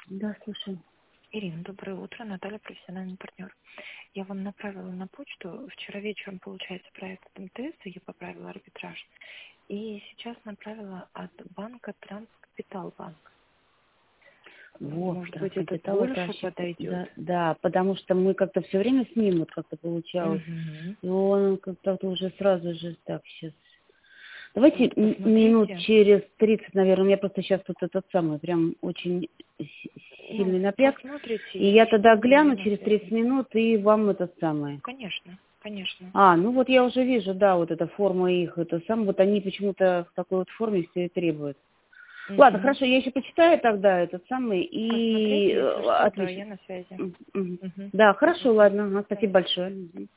Да, слушай. Ирина, доброе утро. Наталья, профессиональный партнер. Я вам направила на почту. Вчера вечером, получается, проект МТС, я поправила арбитраж. И сейчас направила от банка Транскапиталбанк. Вот, Может быть, это Транскапитал это больше вообще, подойдет? да, потому что мы как-то все время с ним вот как-то получалось. Угу. И он как-то уже сразу же так сейчас. Давайте Вот, минут посмотрите. через 30, наверное, у меня просто сейчас тут этот самый прям очень Ну, сильный напряг. посмотрите, И я если тогда что, я гляну на через 30 связи. минут и вам это самое. Конечно, конечно. Ну вот я уже вижу, да, вот эта форма их, это сам, вот они почему-то в такой вот форме все и требуют. Ладно, Угу. хорошо, я еще почитаю тогда этот самый и Посмотрите, если что, да, отвечу. я на связи. Мгм. Угу. Да, До хорошо, свидания. ладно, спасибо большое. Мгм.